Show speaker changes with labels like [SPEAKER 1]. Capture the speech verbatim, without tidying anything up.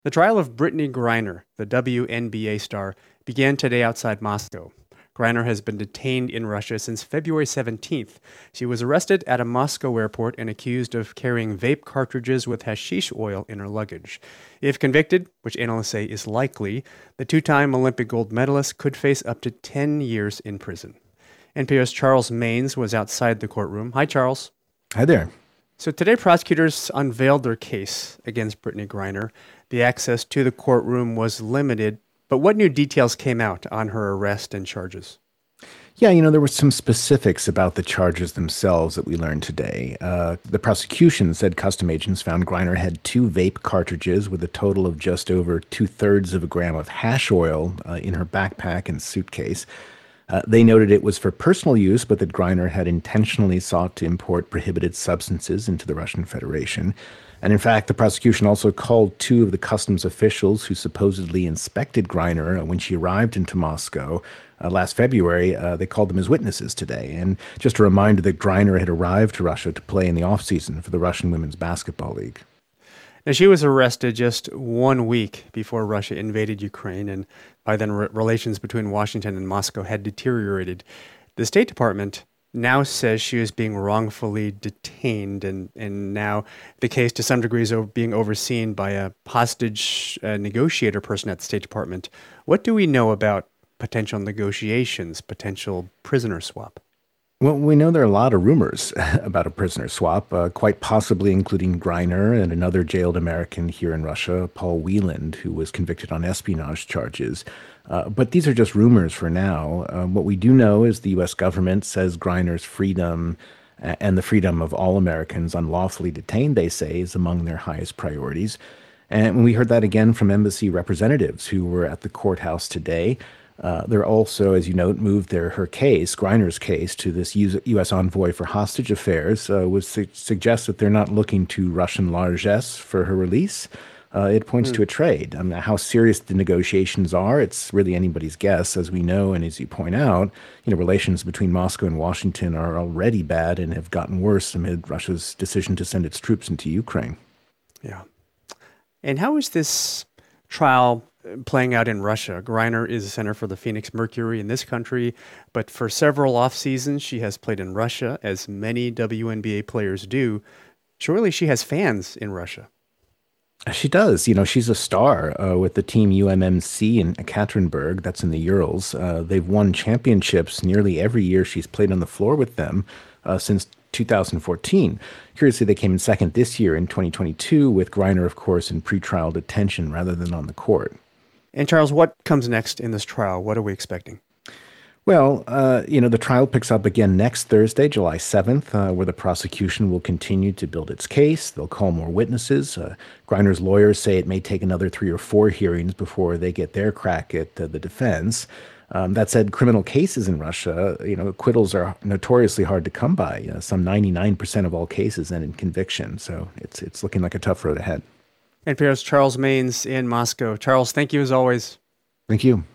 [SPEAKER 1] The trial of Brittney Griner, the W N B A star, began today outside Moscow. Griner has been detained in Russia since February seventeenth. She was arrested at a Moscow airport and accused of carrying vape cartridges with hashish oil in her luggage. If convicted, which analysts say is likely, the two-time Olympic gold medalist could face up to ten years in prison. N P R's Charles Maynes was outside the courtroom. Hi, Charles.
[SPEAKER 2] Hi there.
[SPEAKER 1] So today, prosecutors unveiled their case against Brittney Griner. The access to the courtroom was limited, but what new details came out on her arrest and charges?
[SPEAKER 2] Yeah, you know, there were some specifics about the charges themselves that we learned today. Uh, the prosecution said custom agents found Griner had two vape cartridges with a total of just over two-thirds of a gram of hash oil uh, in her backpack and suitcase. Uh, they noted it was for personal use, but that Griner had intentionally sought to import prohibited substances into the Russian Federation. And in fact, the prosecution also called two of the customs officials who supposedly inspected Griner when she arrived into Moscow uh, last February. Uh, they called them as witnesses today. And just a reminder that Griner had arrived to Russia to play in the offseason for the Russian Women's Basketball League.
[SPEAKER 1] Now, she was arrested just one week before Russia invaded Ukraine, and by then re- relations between Washington and Moscow had deteriorated. The State Department now says she is being wrongfully detained, and, and now the case to some degree is o- being overseen by a hostage uh, negotiator person at the State Department. What do we know about potential negotiations, potential prisoner swap?
[SPEAKER 2] Well, we know there are a lot of rumors about a prisoner swap, uh, quite possibly including Griner and another jailed American here in Russia, Paul Wieland, who was convicted on espionage charges. Uh, but these are just rumors for now. Uh, what we do know is the U S government says Griner's freedom and the freedom of all Americans unlawfully detained, they say, is among their highest priorities. And we heard that again from embassy representatives who were at the courthouse today. Uh, they're also, as you note, moved their her case, Griner's case, to this U S envoy for hostage affairs, uh, which su- suggests that they're not looking to Russian largesse for her release. Uh, it points mm. to a trade. I mean, how serious the negotiations are, it's really anybody's guess, as we know, and as you point out, you know, relations between Moscow and Washington are already bad and have gotten worse amid Russia's decision to send its troops into Ukraine.
[SPEAKER 1] Yeah. And how is this trial playing out in Russia? Griner is a center for the Phoenix Mercury in this country, but for several off seasons, she has played in Russia, as many W N B A players do. Surely she has fans in Russia.
[SPEAKER 2] She does. You know, she's a star uh, with the team U M M C in Ekaterinburg. That's in the Urals. Uh, they've won championships nearly every year she's played on the floor with them uh, since two thousand fourteen. Curiously, they came in second this year in twenty twenty-two, with Griner, of course, in pretrial detention rather than on the court.
[SPEAKER 1] And Charles, what comes next in this trial? What are we expecting?
[SPEAKER 2] Well, uh, you know, the trial picks up again next Thursday, July seventh, uh, where the prosecution will continue to build its case. They'll call more witnesses. Uh, Griner's lawyers say it may take another three or four hearings before they get their crack at uh, the defense. Um, that said, criminal cases in Russia, you know, acquittals are notoriously hard to come by. You know, some ninety-nine percent of all cases end in conviction. So it's it's looking like a tough road ahead.
[SPEAKER 1] N P R's Charles Maynes in Moscow. Charles, thank you as always.
[SPEAKER 2] Thank you.